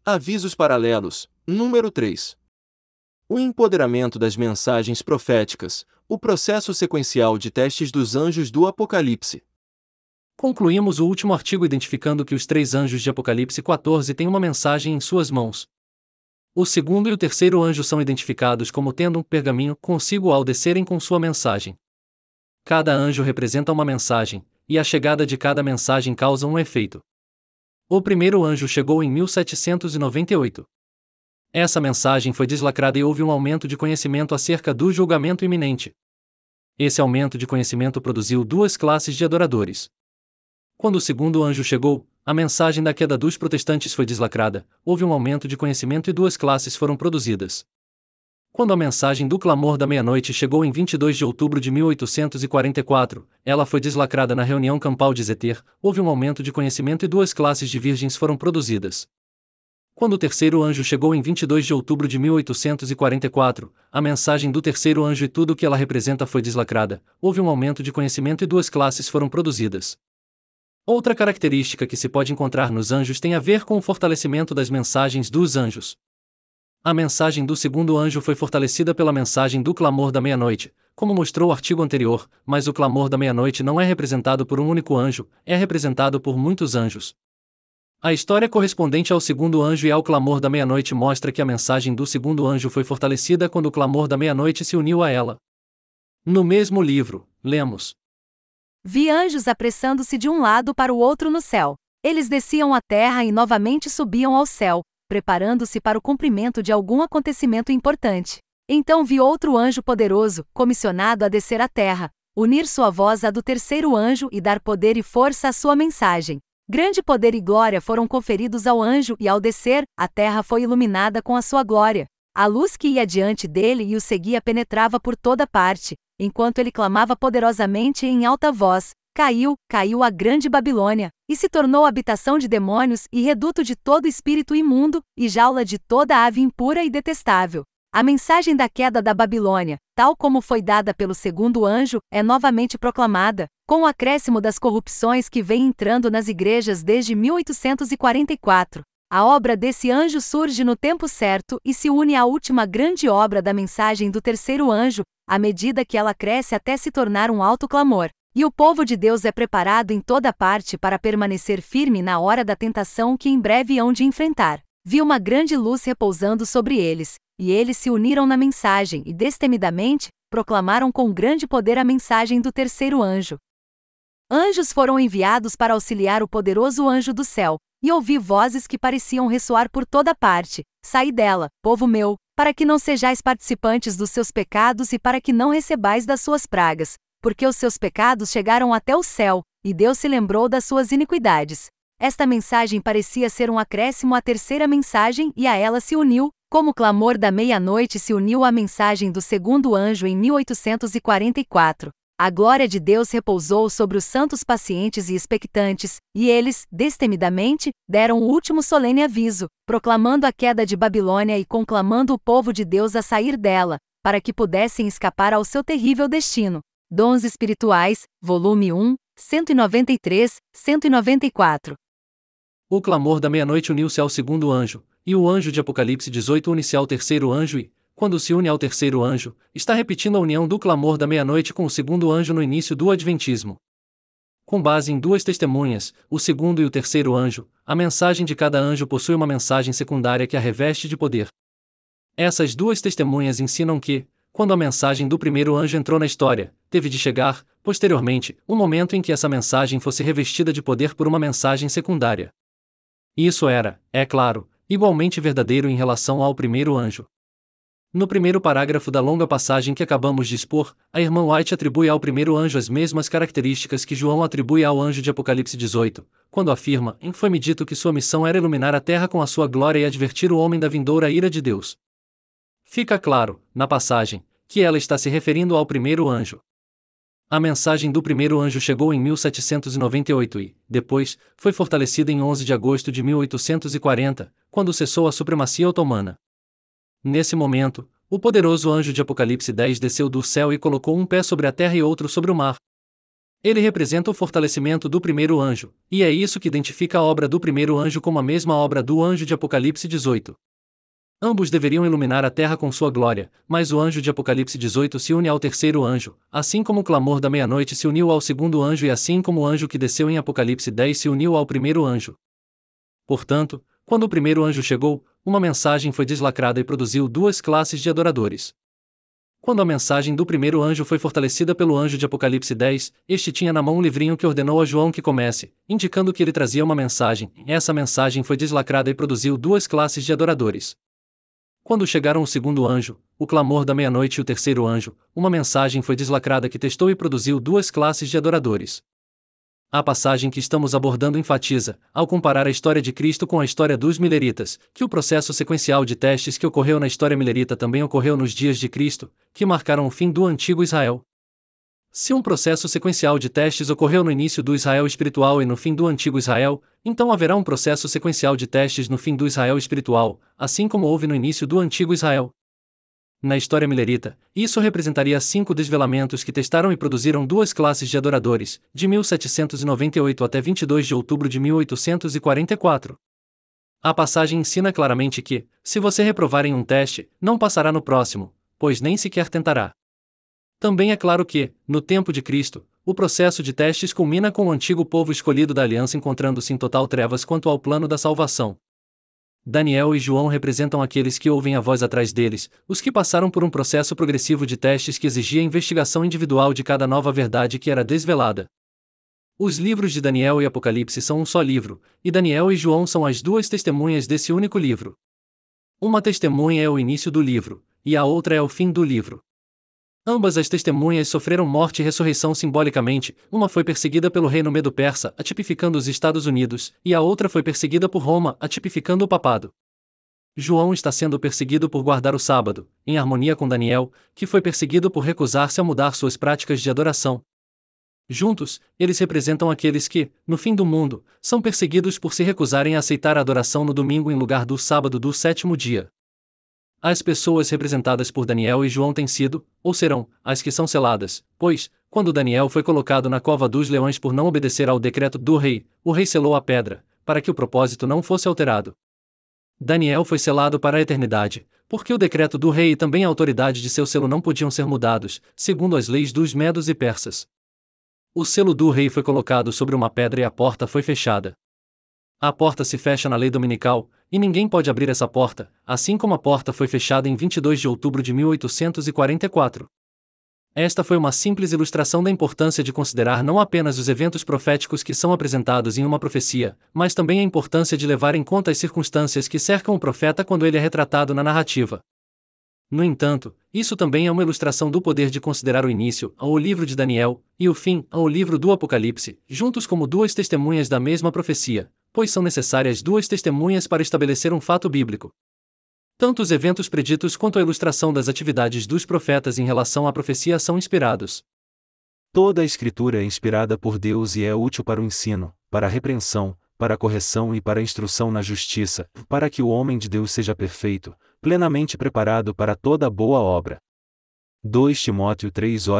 Avisos paralelos. Número 3. O empoderamento das mensagens proféticas, o processo sequencial de testes dos anjos do Apocalipse. Concluímos o último artigo identificando que os 3 anjos de Apocalipse 14 têm uma mensagem em suas mãos. O segundo e o terceiro anjo são identificados como tendo um pergaminho consigo ao descerem com sua mensagem. Cada anjo representa uma mensagem, e a chegada de cada mensagem causa um efeito. O primeiro anjo chegou em 1798. Essa mensagem foi deslacrada e houve um aumento de conhecimento acerca do julgamento iminente. Esse aumento de conhecimento produziu 2 classes de adoradores. Quando o segundo anjo chegou, a mensagem da queda dos protestantes foi deslacrada, houve um aumento de conhecimento e 2 classes foram produzidas. Quando a mensagem do clamor da meia-noite chegou em 22 de outubro de 1844, ela foi deslacrada na reunião campal de Zeter, houve um aumento de conhecimento e 2 classes de virgens foram produzidas. Quando o terceiro anjo chegou em 22 de outubro de 1844, a mensagem do terceiro anjo e tudo o que ela representa foi deslacrada, houve um aumento de conhecimento e 2 classes foram produzidas. Outra característica que se pode encontrar nos anjos tem a ver com o fortalecimento das mensagens dos anjos. A mensagem do segundo anjo foi fortalecida pela mensagem do clamor da meia-noite, como mostrou o artigo anterior, mas o clamor da meia-noite não é representado por um único anjo, é representado por muitos anjos. A história correspondente ao segundo anjo e ao clamor da meia-noite mostra que a mensagem do segundo anjo foi fortalecida quando o clamor da meia-noite se uniu a ela. No mesmo livro, lemos: Vi anjos apressando-se de um lado para o outro no céu. Eles desciam à terra e novamente subiam ao céu, preparando-se para o cumprimento de algum acontecimento importante. Então vi outro anjo poderoso, comissionado a descer à terra, unir sua voz à do terceiro anjo e dar poder e força à sua mensagem. Grande poder e glória foram conferidos ao anjo e ao descer, a terra foi iluminada com a sua glória. A luz que ia diante dele e o seguia penetrava por toda parte, enquanto ele clamava poderosamente em alta voz: caiu a grande Babilônia, e se tornou habitação de demônios e reduto de todo espírito imundo, e jaula de toda ave impura e detestável. A mensagem da queda da Babilônia, tal como foi dada pelo segundo anjo, é novamente proclamada, com o acréscimo das corrupções que vem entrando nas igrejas desde 1844. A obra desse anjo surge no tempo certo e se une à última grande obra da mensagem do terceiro anjo, à medida que ela cresce até se tornar um alto clamor. E o povo de Deus é preparado em toda parte para permanecer firme na hora da tentação que em breve hão de enfrentar. Vi uma grande luz repousando sobre eles, e eles se uniram na mensagem e destemidamente proclamaram com grande poder a mensagem do terceiro anjo. Anjos foram enviados para auxiliar o poderoso anjo do céu, e ouvi vozes que pareciam ressoar por toda parte: Saí dela, povo meu, para que não sejais participantes dos seus pecados e para que não recebais das suas pragas, porque os seus pecados chegaram até o céu, e Deus se lembrou das suas iniquidades. Esta mensagem parecia ser um acréscimo à terceira mensagem e a ela se uniu, como o clamor da meia-noite se uniu à mensagem do segundo anjo em 1844. A glória de Deus repousou sobre os santos pacientes e expectantes, e eles, destemidamente, deram o último solene aviso, proclamando a queda de Babilônia e conclamando o povo de Deus a sair dela, para que pudessem escapar ao seu terrível destino. Dons Espirituais, volume 1, 193, 194. O clamor da meia-noite uniu-se ao segundo anjo, e o anjo de Apocalipse 18 une-se ao terceiro anjo e, quando se une ao terceiro anjo, está repetindo a união do clamor da meia-noite com o segundo anjo no início do Adventismo. Com base em 2 testemunhas, o segundo e o terceiro anjo, a mensagem de cada anjo possui uma mensagem secundária que a reveste de poder. Essas 2 testemunhas ensinam que, quando a mensagem do primeiro anjo entrou na história, teve de chegar, posteriormente, um momento em que essa mensagem fosse revestida de poder por uma mensagem secundária. Isso era, é claro, igualmente verdadeiro em relação ao primeiro anjo. No primeiro parágrafo da longa passagem que acabamos de expor, a irmã White atribui ao primeiro anjo as mesmas características que João atribui ao anjo de Apocalipse 18, quando afirma: Foi-me dito que sua missão era iluminar a terra com a sua glória e advertir o homem da vindoura ira de Deus. Fica claro, na passagem, que ela está se referindo ao primeiro anjo. A mensagem do primeiro anjo chegou em 1798 e, depois, foi fortalecida em 11 de agosto de 1840, quando cessou a supremacia otomana. Nesse momento, o poderoso anjo de Apocalipse 10 desceu do céu e colocou um pé sobre a terra e outro sobre o mar. Ele representa o fortalecimento do primeiro anjo, e é isso que identifica a obra do primeiro anjo como a mesma obra do anjo de Apocalipse 18. Ambos deveriam iluminar a terra com sua glória, mas o anjo de Apocalipse 18 se une ao terceiro anjo, assim como o clamor da meia-noite se uniu ao segundo anjo e assim como o anjo que desceu em Apocalipse 10 se uniu ao primeiro anjo. Portanto, quando o primeiro anjo chegou, uma mensagem foi deslacrada e produziu duas classes de adoradores. Quando a mensagem do primeiro anjo foi fortalecida pelo anjo de Apocalipse 10, este tinha na mão um livrinho que ordenou a João que comece, indicando que ele trazia uma mensagem. Essa mensagem foi deslacrada e produziu duas classes de adoradores. Quando chegaram o segundo anjo, o clamor da meia-noite e o terceiro anjo, uma mensagem foi deslacrada que testou e produziu duas classes de adoradores. A passagem que estamos abordando enfatiza, ao comparar a história de Cristo com a história dos mileritas, que o processo sequencial de testes que ocorreu na história milerita também ocorreu nos dias de Cristo, que marcaram o fim do antigo Israel. Se um processo sequencial de testes ocorreu no início do Israel espiritual e no fim do antigo Israel, então haverá um processo sequencial de testes no fim do Israel espiritual, assim como houve no início do antigo Israel. Na história milerita, isso representaria 5 desvelamentos que testaram e produziram duas classes de adoradores, de 1798 até 22 de outubro de 1844. A passagem ensina claramente que, se você reprovar em um teste, não passará no próximo, pois nem sequer tentará. Também é claro que, no tempo de Cristo, o processo de testes culmina com o antigo povo escolhido da aliança encontrando-se em total trevas quanto ao plano da salvação. Daniel e João representam aqueles que ouvem a voz atrás deles, os que passaram por um processo progressivo de testes que exigia a investigação individual de cada nova verdade que era desvelada. Os livros de Daniel e Apocalipse são um só livro, e Daniel e João são as duas testemunhas desse único livro. Uma testemunha é o início do livro, e a outra é o fim do livro. Ambas as testemunhas sofreram morte e ressurreição simbolicamente, uma foi perseguida pelo reino Medo-Persa, tipificando os Estados Unidos, e a outra foi perseguida por Roma, tipificando o papado. João está sendo perseguido por guardar o sábado, em harmonia com Daniel, que foi perseguido por recusar-se a mudar suas práticas de adoração. Juntos, eles representam aqueles que, no fim do mundo, são perseguidos por se recusarem a aceitar a adoração no domingo em lugar do sábado do sétimo dia. As pessoas representadas por Daniel e João têm sido, ou serão, as que são seladas, pois, quando Daniel foi colocado na cova dos leões por não obedecer ao decreto do rei, o rei selou a pedra, para que o propósito não fosse alterado. Daniel foi selado para a eternidade, porque o decreto do rei e também a autoridade de seu selo não podiam ser mudados, segundo as leis dos medos e persas. O selo do rei foi colocado sobre uma pedra e a porta foi fechada. A porta se fecha na lei dominical, e ninguém pode abrir essa porta, assim como a porta foi fechada em 22 de outubro de 1844. Esta foi uma simples ilustração da importância de considerar não apenas os eventos proféticos que são apresentados em uma profecia, mas também a importância de levar em conta as circunstâncias que cercam o profeta quando ele é retratado na narrativa. No entanto, isso também é uma ilustração do poder de considerar o início, ao livro de Daniel, e o fim, ao livro do Apocalipse, juntos como duas testemunhas da mesma profecia, pois são necessárias duas testemunhas para estabelecer um fato bíblico. Tanto os eventos preditos quanto a ilustração das atividades dos profetas em relação à profecia são inspirados. Toda a Escritura é inspirada por Deus e é útil para o ensino, para a repreensão, para a correção e para a instrução na justiça, para que o homem de Deus seja perfeito, plenamente preparado para toda boa obra. 2 Timóteo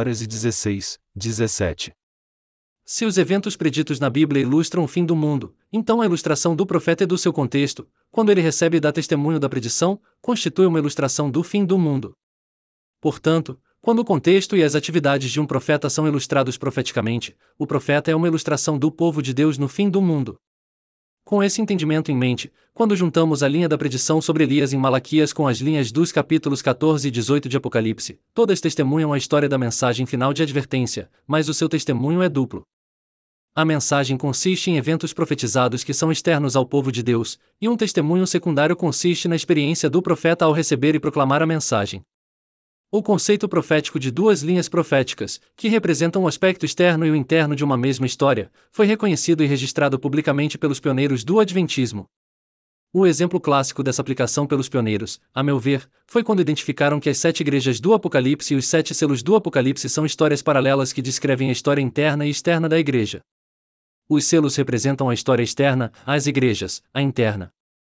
3:16, 17. Se os eventos preditos na Bíblia ilustram o fim do mundo, então a ilustração do profeta é do seu contexto, quando ele recebe e dá testemunho da predição, constitui uma ilustração do fim do mundo. Portanto, quando o contexto e as atividades de um profeta são ilustrados profeticamente, o profeta é uma ilustração do povo de Deus no fim do mundo. Com esse entendimento em mente, quando juntamos a linha da predição sobre Elias em Malaquias com as linhas dos capítulos 14 e 18 de Apocalipse, todas testemunham a história da mensagem final de advertência, mas o seu testemunho é duplo. A mensagem consiste em eventos profetizados que são externos ao povo de Deus, e um testemunho secundário consiste na experiência do profeta ao receber e proclamar a mensagem. O conceito profético de duas linhas proféticas, que representam o aspecto externo e o interno de uma mesma história, foi reconhecido e registrado publicamente pelos pioneiros do Adventismo. O exemplo clássico dessa aplicação pelos pioneiros, a meu ver, foi quando identificaram que as 7 igrejas do Apocalipse e os 7 selos do Apocalipse são histórias paralelas que descrevem a história interna e externa da igreja. Os selos representam a história externa, as igrejas, a interna.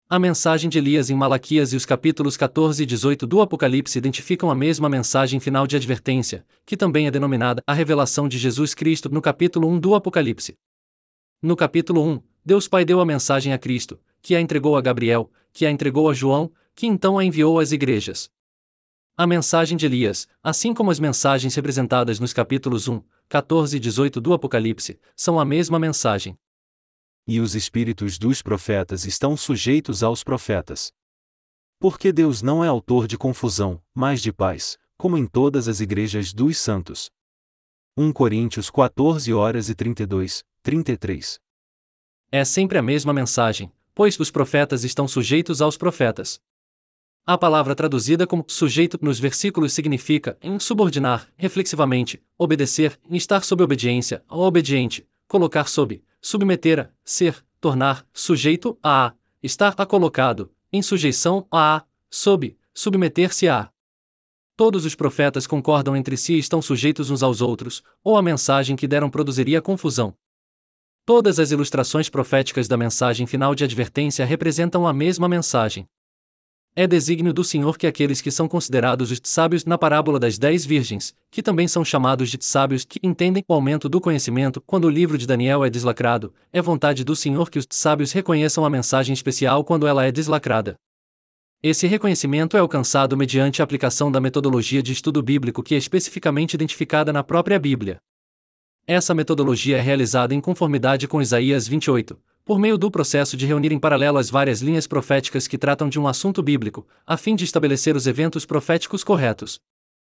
A mensagem de Elias em Malaquias e os capítulos 14 e 18 do Apocalipse identificam a mesma mensagem final de advertência, que também é denominada a revelação de Jesus Cristo no capítulo 1 do Apocalipse. No capítulo 1, Deus Pai deu a mensagem a Cristo, que a entregou a Gabriel, que a entregou a João, que então a enviou às igrejas. A mensagem de Elias, assim como as mensagens representadas nos capítulos 1, 14 e 18 do Apocalipse, são a mesma mensagem. E os espíritos dos profetas estão sujeitos aos profetas. Porque Deus não é autor de confusão, mas de paz, como em todas as igrejas dos santos. 1 Coríntios 14:32, 33. É sempre a mesma mensagem, pois os profetas estão sujeitos aos profetas. A palavra traduzida como sujeito nos versículos significa subordinar, reflexivamente, obedecer, estar sob obediência, ao obediente, colocar sob, submeter a, ser, tornar, sujeito a, estar a colocado, em sujeição a, sob, submeter-se a. Todos os profetas concordam entre si e estão sujeitos uns aos outros, ou a mensagem que deram produziria confusão. Todas as ilustrações proféticas da mensagem final de advertência representam a mesma mensagem. É desígnio do Senhor que aqueles que são considerados os sábios na parábola das 10 virgens, que também são chamados de sábios que entendem o aumento do conhecimento quando o livro de Daniel é deslacrado, é vontade do Senhor que os sábios reconheçam a mensagem especial quando ela é deslacrada. Esse reconhecimento é alcançado mediante a aplicação da metodologia de estudo bíblico que é especificamente identificada na própria Bíblia. Essa metodologia é realizada em conformidade com Isaías 28, por meio do processo de reunir em paralelo as várias linhas proféticas que tratam de um assunto bíblico, a fim de estabelecer os eventos proféticos corretos.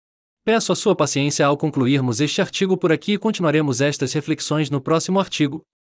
Peço a sua paciência ao concluirmos este artigo por aqui e continuaremos estas reflexões no próximo artigo.